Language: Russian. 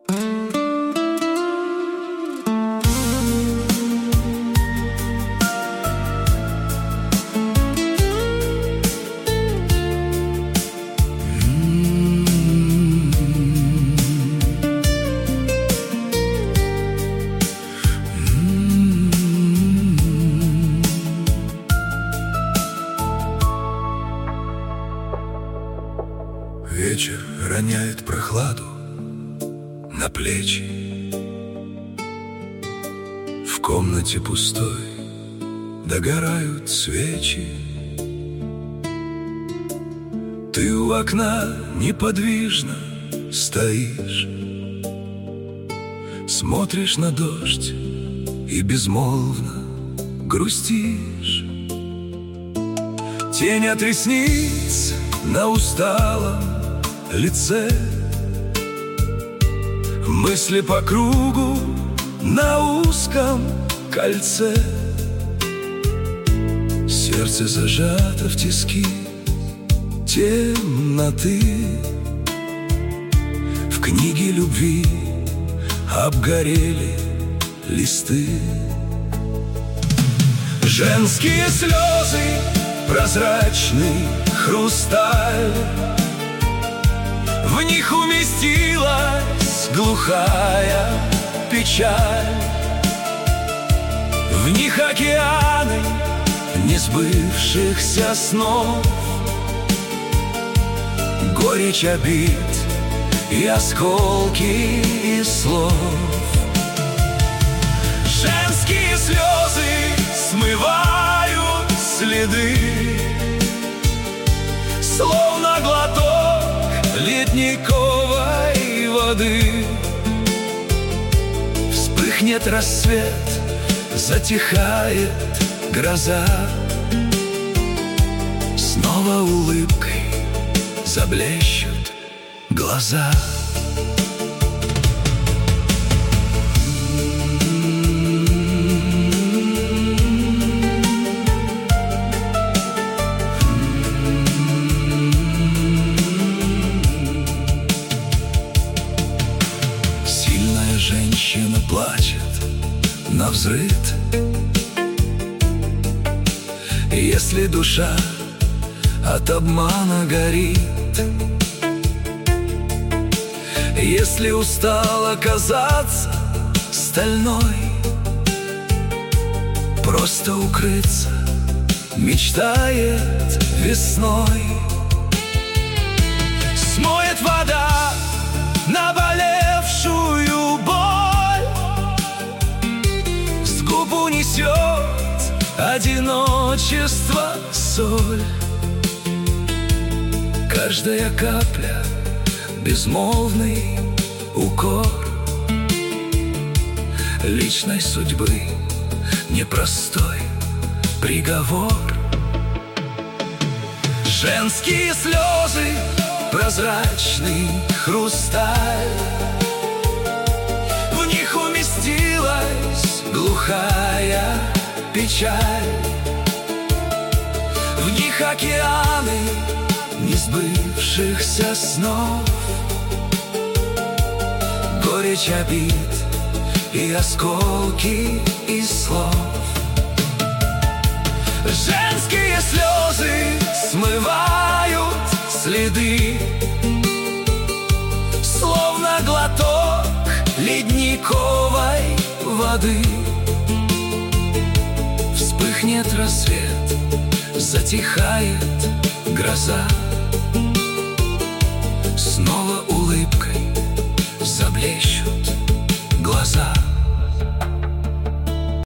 Вечер роняет прохладу на плечи. В комнате пустой догорают свечи. Ты у окна неподвижно стоишь, смотришь на дождь и безмолвно грустишь. Тень от ресниц на усталом лице, мысли по кругу на узком кольце. Сердце зажато в тиски темноты. В книге любви обгорели листы. Женские слезы, прозрачный хрусталь, в них уместилась глухая печаль. В них океаны несбывшихся снов, горечь обид и осколки слов. Женские слезы смывают следы, словно глоток ледниковой воды. Вспыхнет рассвет, затихает гроза, снова улыбкой заблещут глаза. Женщина плачет навзрыд. Если душа от обмана горит, если устала казаться стальной, просто укрыться мечтает весной. Смоет вода наболевшую боль, с губ унесет одиночество соль. Каждая капля безмолвный укор личной судьбы, непростой приговор. Женские слезы, прозрачный хрусталь, в них уместилась глухая печаль. В них океаны несбывшихся снов, горечь обид и осколки слов. Женские слезы смывают следы, словно глоток ледниковой воды. Вспыхнет рассвет, затихает гроза, снова